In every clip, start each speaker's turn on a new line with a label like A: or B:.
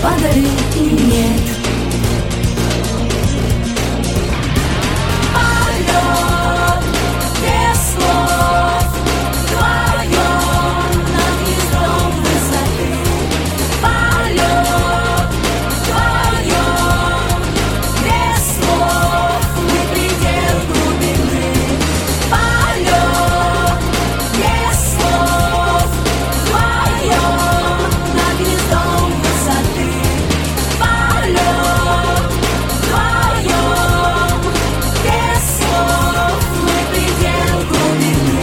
A: подари и нет. Полет без слов, вдвоем над гнездом высоты. Полет вдвоем без слов, мы предел глубины. Полет без слов, вдвоем над гнездом высоты. Полет вдвоем без слов, мы предел глубины.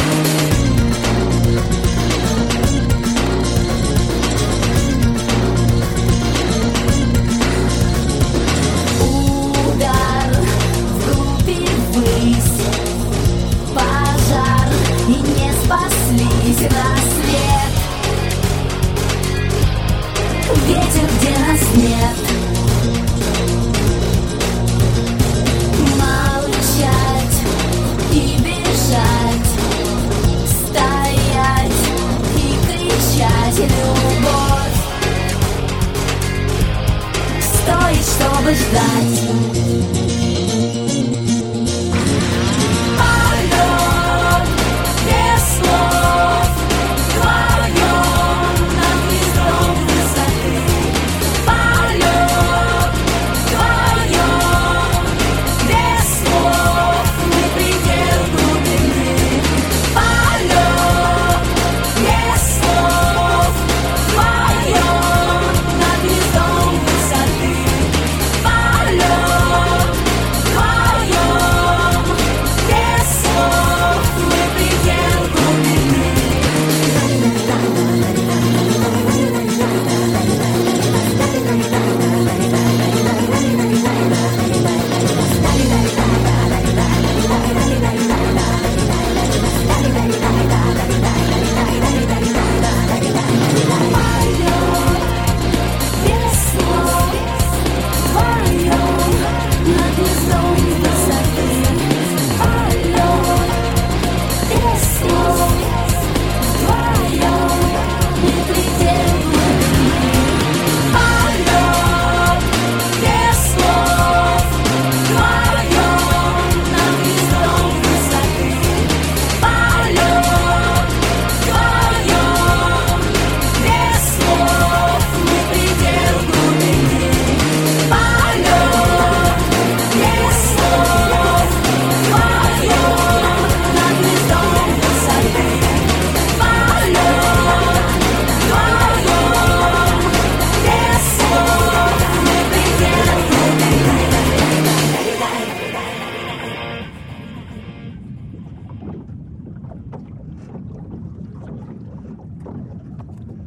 A: Удар в группе ввысь, пожар, и не спаслись. Рассвет, ветер, где нас нет. Молчать и бежать, стоять и кричать. Любовь стоит, чтобы ждать.